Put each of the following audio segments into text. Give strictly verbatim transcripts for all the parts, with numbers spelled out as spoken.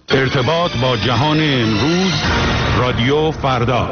ارتباط با جهان امروز، رادیو فردا.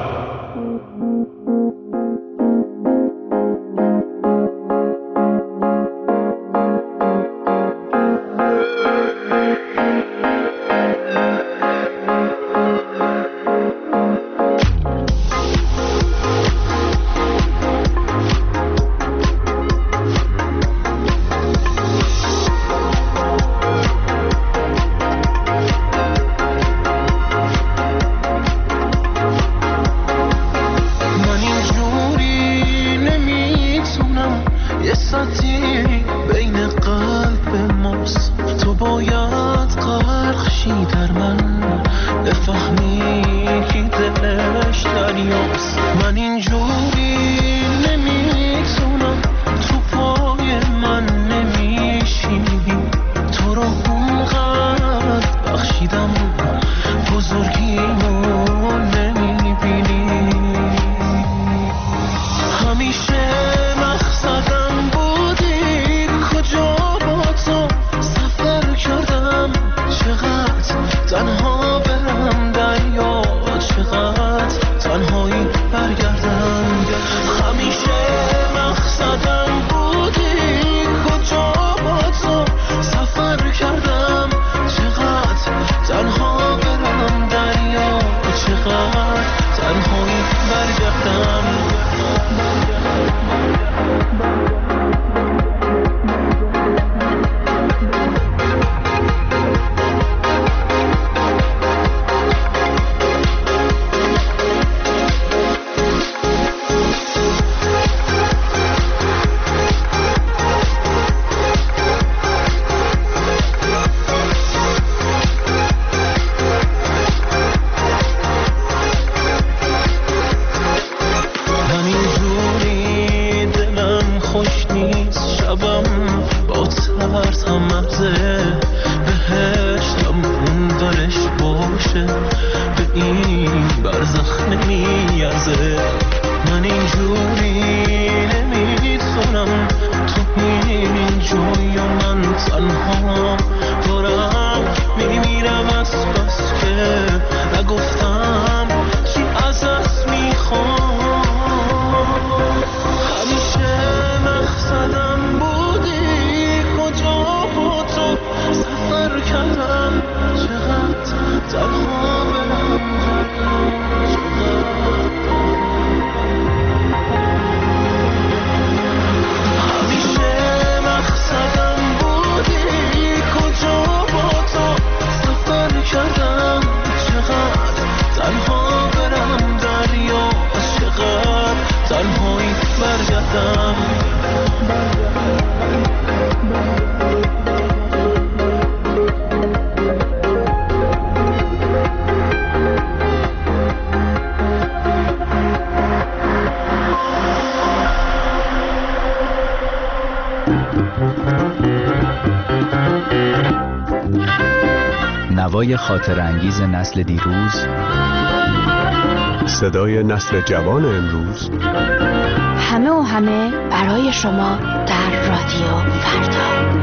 نوای خاطر انگیز نسل دیروز، صدای نسل جوان امروز، همه و همه برای شما در رادیو فردا.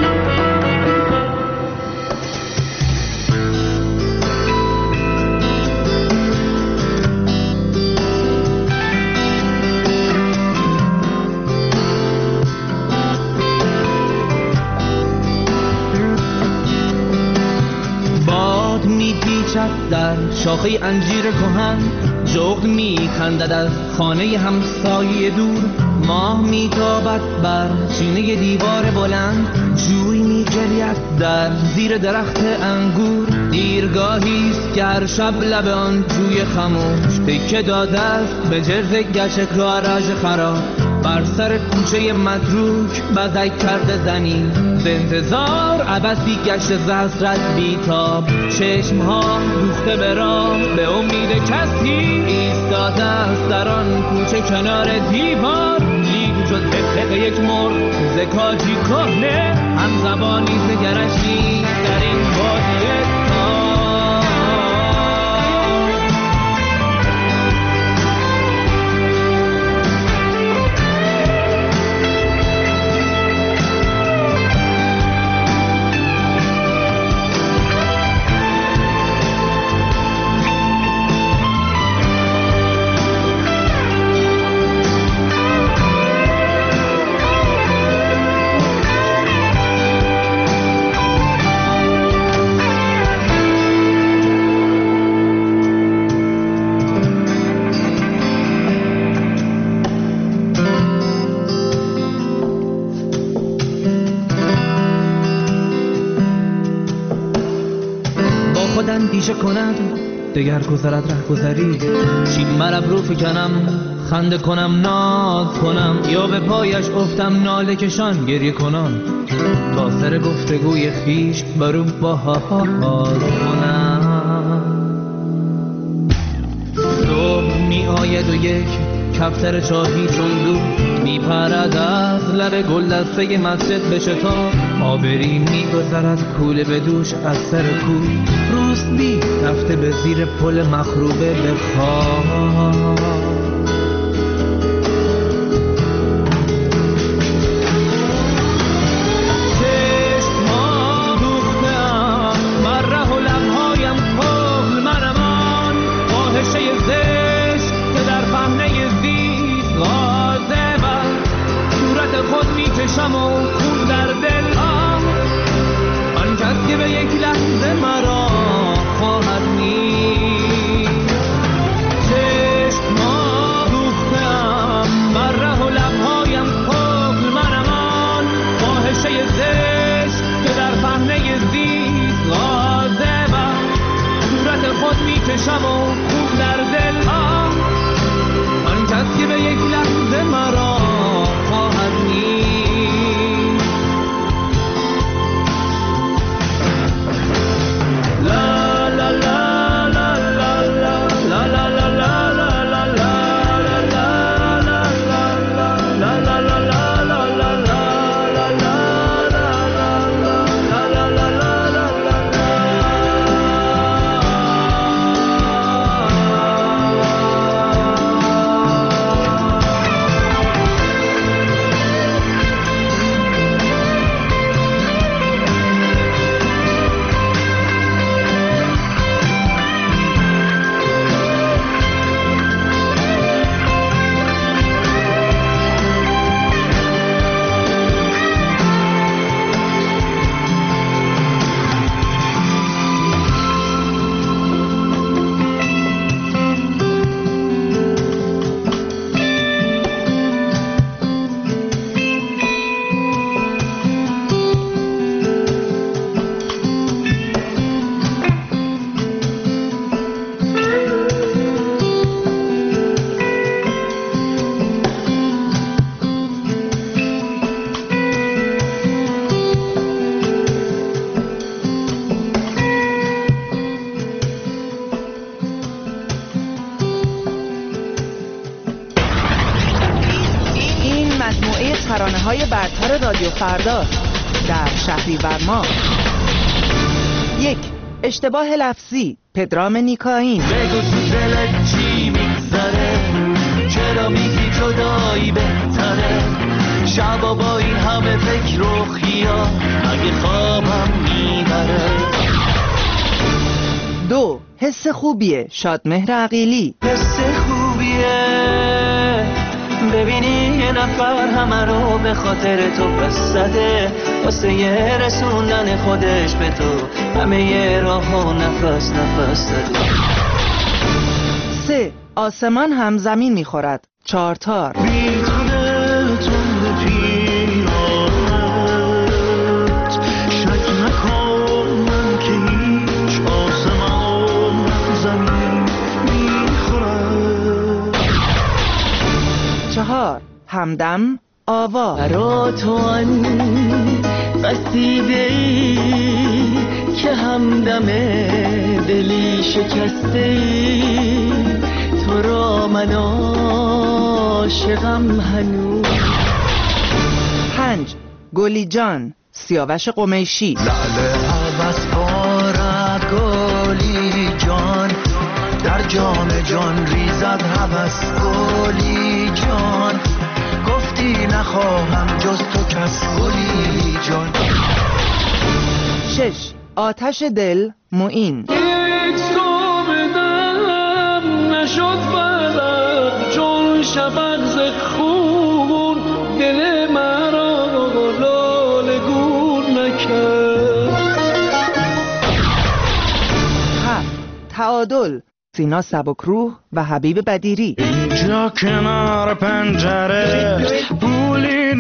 در شاخه انجیر کهن جغد می‌خندد از خانه همسایه دور. ماه میتابد بر چینه دیوار بلند، جوی می‌جرید در زیر درخت انگور. دیرگاهیست که هر شب لب آن جوی خموش تکه داده است به جرز گچک راراژ خراب. بر سر کوچه متروک بزک کرده زنی به انتظار عبثی گشت زهرت بیتاب. چشمها دوخته به راه به امید کسی ایستاده است در آن کوچه کنار دیوار. دید شد حقق یک مرغ زکاجی کهنه، هم زبانی زگرش نیست در این بادیه. خود اندیشه کند دگر گذرد ره گذری. چین مرب رو فکنم خنده کنم ناز کنم، یا به پایش افتم ناله کشان گریه کنم، تا سر گفتگوی خیش برو باز کنم. صبح می آید و یک کفتر چاهی چون دو می پرد از لب گل دسته مسجد به شتاب. آبری می گذرد کوله به دوش از سر کوی، روسبی رفته به زیر پل مخروبه به خواب. شم و خون در دل آم، آن کس که به یک لحظه مرا خواهد نیست. چشما دوختم بر ره و لبهایم پاک منم، آن فاحشه زشت که در پهنه زیست غاضبم. صورت خود میکشم و خون در دل آم، آن کس که به یک لحظه مرا خواهد نیست. ترانه‌های برتر رادیو فردا در شهریور ماه. یک، اشتباه لفظی، پدرام نیکاین. بگو تو دلت چی میگذره، چرا میگی جدایی بهتره، شبا با این همه فکر و خیال اگه خوابم میبره. دو، حس خوبیه، شادمهر عقیلی. حس خوبیه ببینی یه نفر همه رو به خاطر تو پس زده، واسه یه رسوندن خودش به تو همه یه راه و نفس نفس زده. سه، آسمان هم زمین میخورد، چارتار. بی تو دلتون به پیرانت شک نکن من که هیچ آسمان زمین میخورد. چهار، همدم آوا. برا تو آن قصیده ای که همدم دلی شکسته ای، تو را من عاشقم هنوز. پنج، گلی جان، سیاوش قمیشی. لعل عوض بارد گلی جان، در جام جان ریزد هوس گلی جان، گفتی نخواهم جز تو کس گلی جان. شش، آتش دل، معین. یک صبح دلم نشد بلد چون شفق ز خون، دل مرا لاله گون نکرد. هفت، تعادل، سینا سبکروح و حبیب بدیری. اینجا کنار پنجره پولی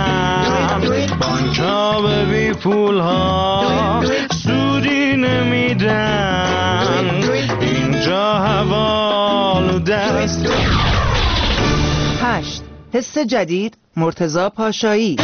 نمیدم، بانکا به بی پول ها سودی نمیدم. میدن اینجا هوا آلوده است. هشت. حس جدید مرتضی پاشایی.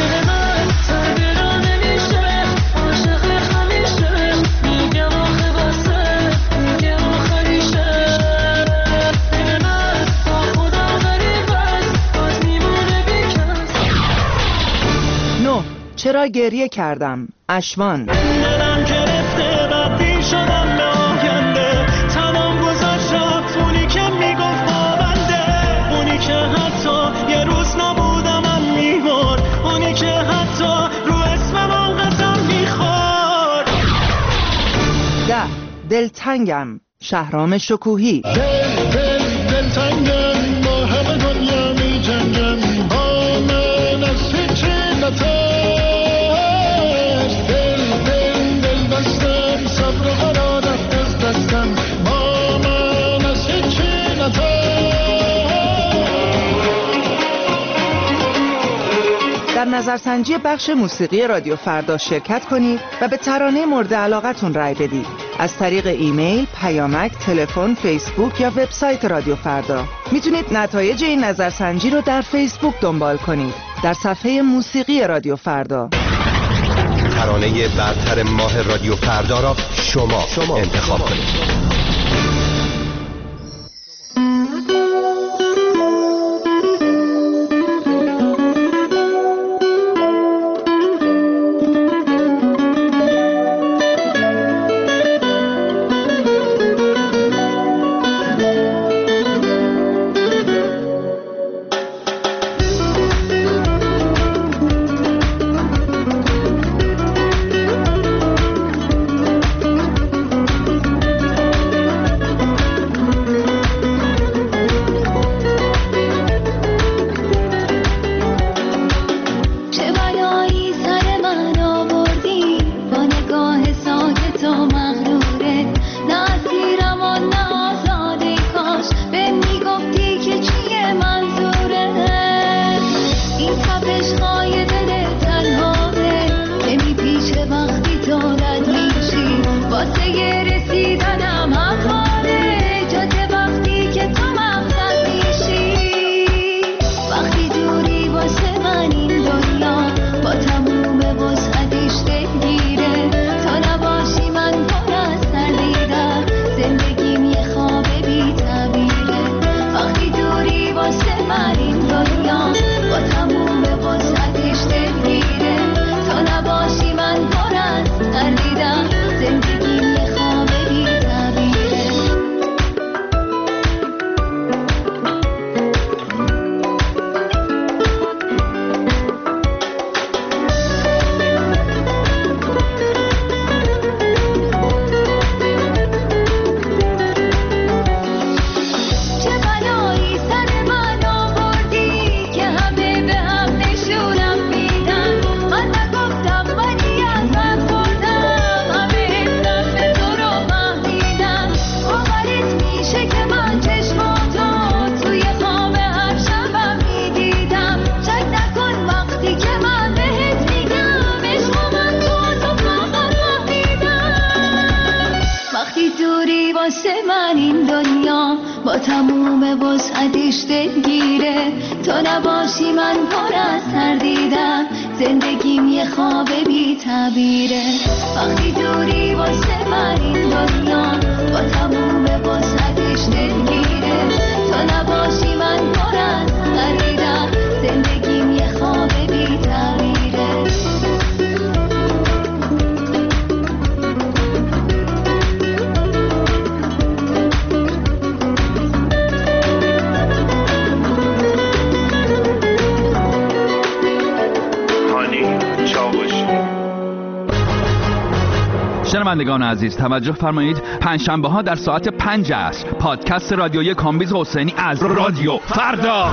چرا گریه کردم؟ اشوان. دلم گرفته بدی شدم به آینده، تمام گذاشت رفت اونی که میگفت با بنده، اونی که حتی یه روز نبودم من میبرد، اونی که حتی رو اسمم قسم میخورد. ده. دلتنگم شهرام شکوهی. دل دل دلتنگم با همه دنیا می جنگم، با من از هیچی نترس. در نظرسنجی بخش موسیقی رادیو فردا شرکت کنید و به ترانه مورد علاقتون رای بدید از طریق ایمیل، پیامک، تلفن، فیسبوک یا وبسایت رادیو فردا. میتونید نتایج این نظرسنجی رو در فیسبوک دنبال کنید در صفحه موسیقی رادیو فردا. ترانه برتر ماه رادیو فردا را شما, شما انتخاب کنید. شنوندگان عزیز توجه فرمایید، پنجشنبه ها در ساعت پنج عصر پادکست رادیویی کامبیز حسینی از رادیو فردا.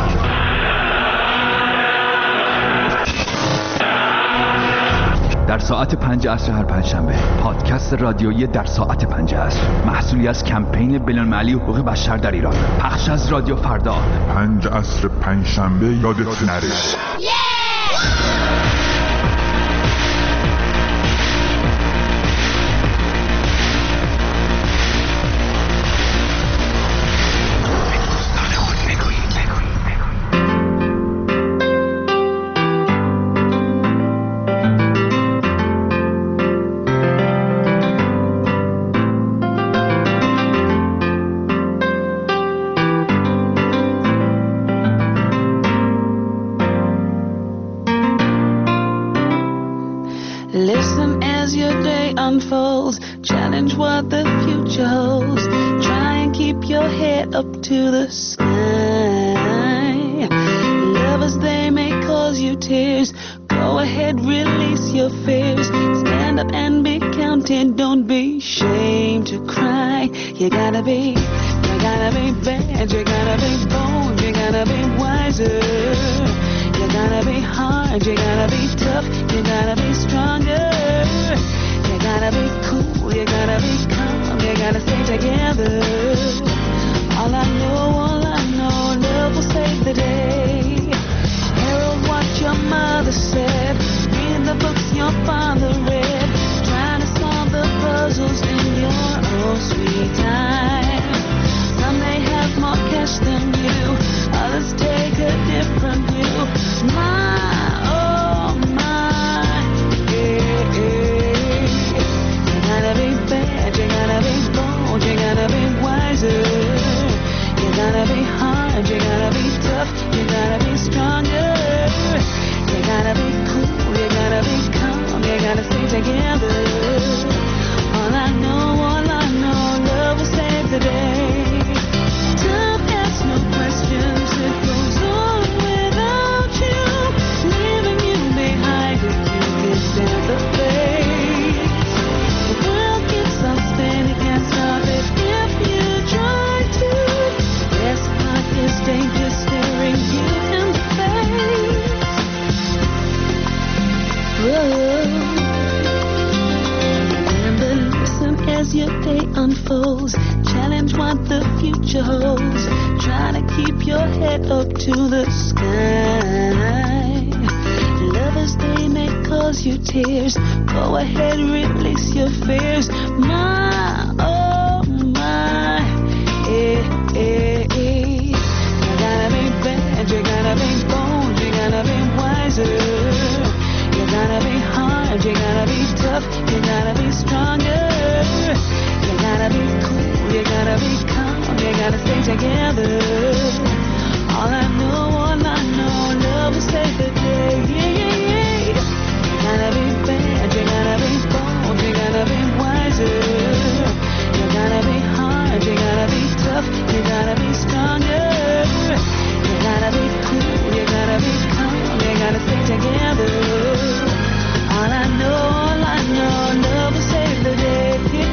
در ساعت پنج عصر هر پنجشنبه پادکست رادیویی در ساعت پنج عصر محصولی از کمپین بین‌المللی حقوق بشر در ایران، پخش از رادیو فردا. پنج عصر پنجشنبه یادت نره. challenge what the future holds. Try and keep your head up to the sky. Lovers, they may cause you tears. Go ahead, release your fears. Stand up and be counted. Don't be ashamed to cry. You gotta be, you gotta be bad. You gotta be bold. You gotta be wiser. You gotta be hard. You gotta be tough. You gotta be stronger. You gotta be cool. You gotta be calm. You gotta stay together. All I know, all I know, love will save the day. Herald what your mother said. Read the books your father read. Trying to solve the puzzles in your own sweet time. Some may have more cash than you. Others take a different view. My, oh my, yeah, yeah. You gotta be bad. You gotta be bold. You gotta be wiser. You gotta be hard, you gotta be tough, you gotta be stronger. You gotta be cool, you gotta be calm, you gotta stay together. All I know, all I know, love will save the day. Tough, ask no questions, it goes on without you. Leaving you behind if you can stand the face. The world keeps on spinning, can't stop it if you try to. Best part is danger staring you in the face. Whoa. Remember, listen as your day unfolds. Challenge what the future holds. Try to keep your head up to the sky. Lovers, they may cause you tears. Go ahead, release your fears. My, oh my, eh, eh, eh. You gotta be bad, you gotta be bold, you gotta be wiser. You gotta be hard, you gotta be tough, you gotta be stronger. You gotta be cool, you gotta be calm, you gotta stay together. All I know, all I know, love will save the day. Yeah, yeah, yeah. You gotta be bad, you gotta be bold, you gotta be wiser. You gotta be hard, you gotta be tough, you gotta be stronger. You gotta be cool, you gotta be calm, you gotta stay together. All I know, all I know, love will save the day.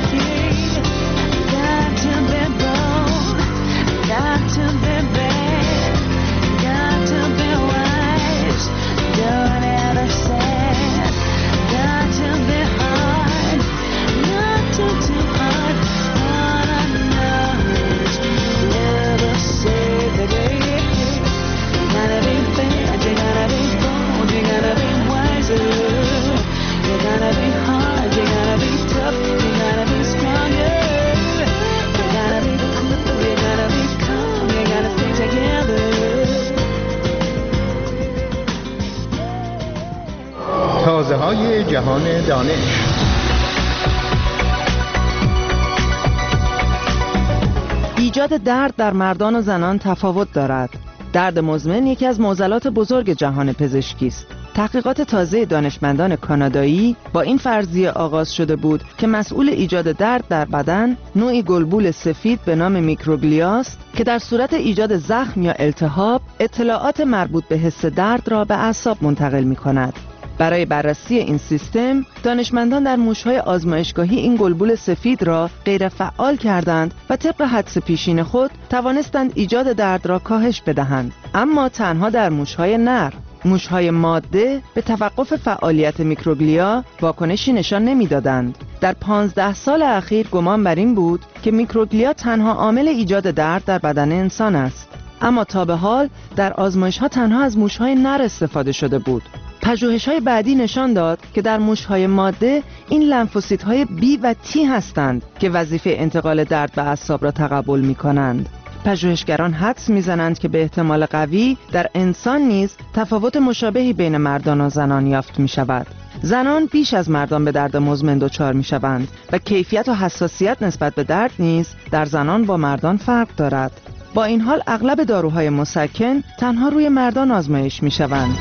Got to be bold, got to be bad, got to be wise. Don't ever sad, got to be hard, not too too hard. All I know is love will save the day. You gotta be bad, you gotta be bold, you gotta be wiser. You gotta be hard, you gotta be tough, you gotta be stronger. You gotta be cool, you gotta be calm, you gotta stay together. تازه های جهان دانش. ایجاد درد در مردان و زنان تفاوت دارد. درد مزمن یکی از معضلات بزرگ جهان پزشکی است. تحقیقات تازه دانشمندان کانادایی با این فرضیه آغاز شده بود که مسئول ایجاد درد در بدن نوعی گلبول سفید به نام میکروگلیاست که در صورت ایجاد زخم یا التهاب اطلاعات مربوط به حس درد را به اعصاب منتقل می کند. برای بررسی این سیستم، دانشمندان در موش‌های آزمایشگاهی این گلبول سفید را غیر فعال کردند و طبق حدس پیشین خود توانستند ایجاد درد را کاهش بدهند، اما تنها در موش‌های نر. موش‌های ماده به توقف فعالیت میکروگلیا واکنشی نشان نمی‌دادند. در پانزده سال اخیر گمان بر این بود که میکروگلیا تنها عامل ایجاد درد در بدن انسان است، اما تا به حال در آزمایش‌ها تنها از موش‌های نر استفاده شده بود. پژوهش‌های بعدی نشان داد که در موش‌های ماده این لنفوسیت‌های B و T هستند که وظیفه انتقال درد به اعصاب را تقبل می‌کنند. پژوهشگران حدس می‌زنند که به احتمال قوی در انسان نیز تفاوت مشابهی بین مردان و زنان یافت می‌شود. زنان بیش از مردان به درد مزمن دچار می‌شوند و کیفیت و حساسیت نسبت به درد نیز در زنان با مردان فرق دارد. با این حال اغلب داروهای مسکن تنها روی مردان آزمایش می‌شوند.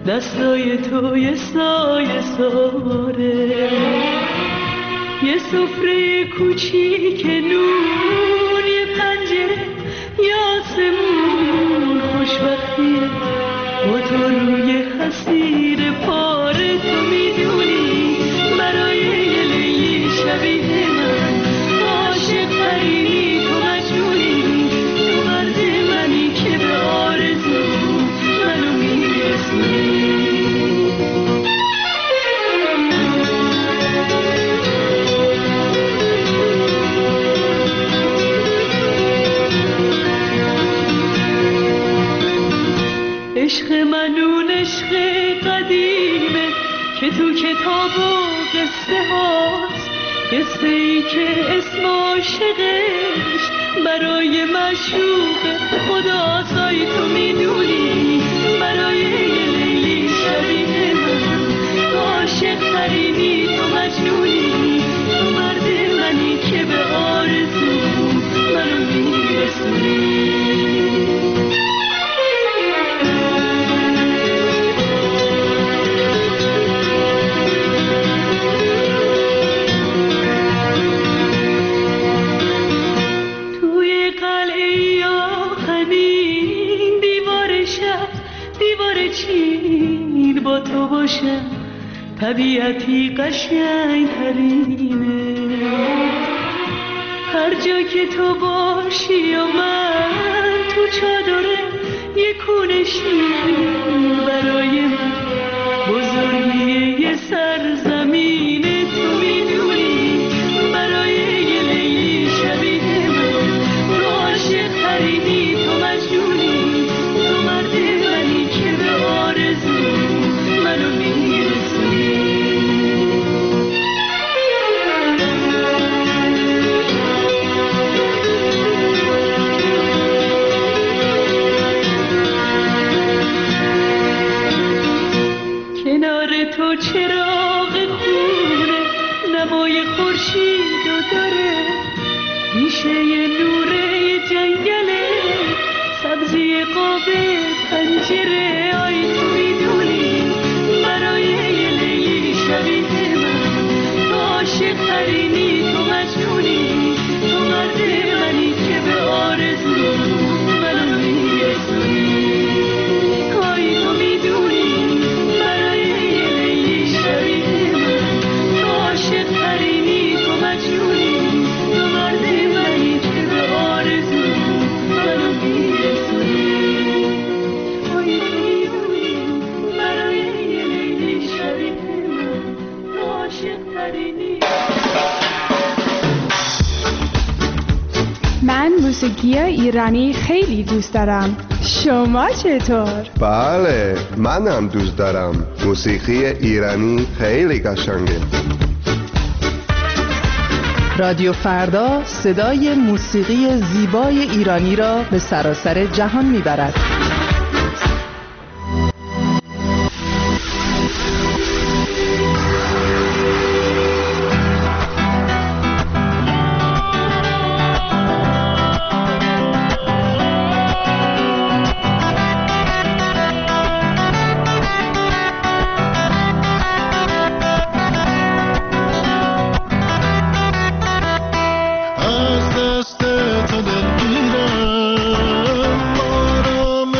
دستای تو یه سایه ساره، یه سفره کوچیک نون، یه پنجره یه آسمون خوشبختیه با تو روی حسیر پاره. تو میدونی برای یه لیلی شبیه من عاشق ترینی، تو مجنونی، تو مرد منی که به آرزو منو میرسونی. عشق منون عشق قدیمه که تو کتاب و قصه هاست، قصه ای که اسم عاشقش برای معشوق خداست. آی تو میدونی برای یه لیلی شبیه من عاشق ترینی، تو مجنونی، تو مرد منی که به آرزو منو میرسونی. با تو باشم طبیعتی قشنگ ترینه، هر جا که تو باشی و من تو چادره یه کونه شیر برای من بزرگی یه سرزمینه. تو میدونی برای یه لیلی شبیه من تو عاشق ترینی، تو مجنونی، تو مرد منی که به آرزو منو میرسونی. کنار تو چراغ خونه نمای خورشید و داره، میشه یه نوره جنگله سبزی قاب پنجره. آی تو میدونی برای یه لیلی شبیه من تو عاشق ترینی، تو مجنونی، تو مرد منی که به آرزو منو میرسونی. آی تو میدونی برای یه لیلی شبیه من تو عاشق ترینی، تو مجنونی، تو مرد منی که به آرزو منو میرسونی. آی تو میدونی برای یه لیلی شبیه من تو عاشق ترینی. من موسیقی ایرانی خیلی دوست دارم. شما چطور؟ بله منم دوست دارم. موسیقی ایرانی خیلی قشنگه. رادیو فردا صدای موسیقی زیبای ایرانی را به سراسر جهان میبرد. از دست تو دل میرم، بارم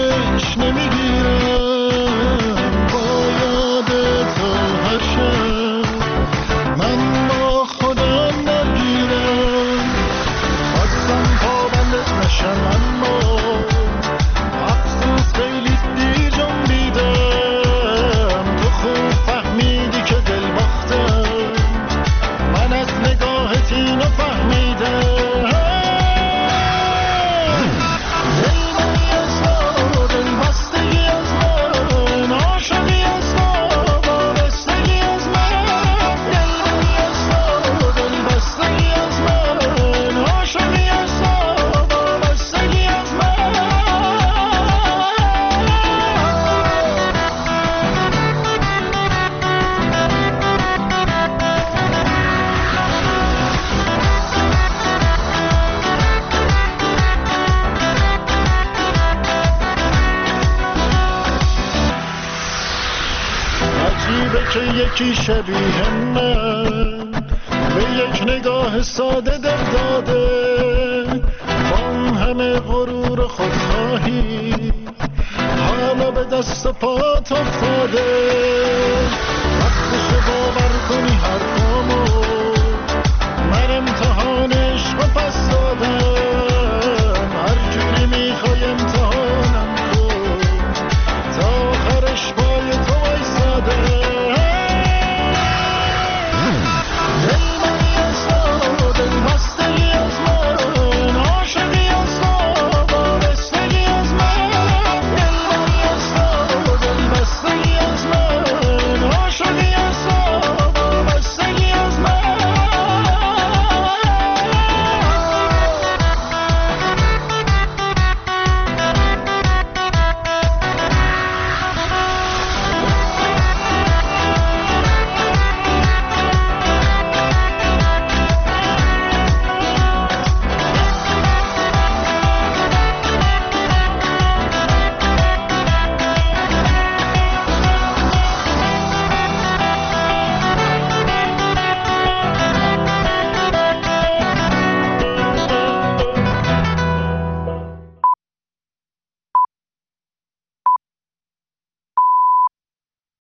عجیبه که یکی شبیه من به یک نگاه ساده دل داده، با اون همه غرور خودخواهی حالا به دست پات افتاده.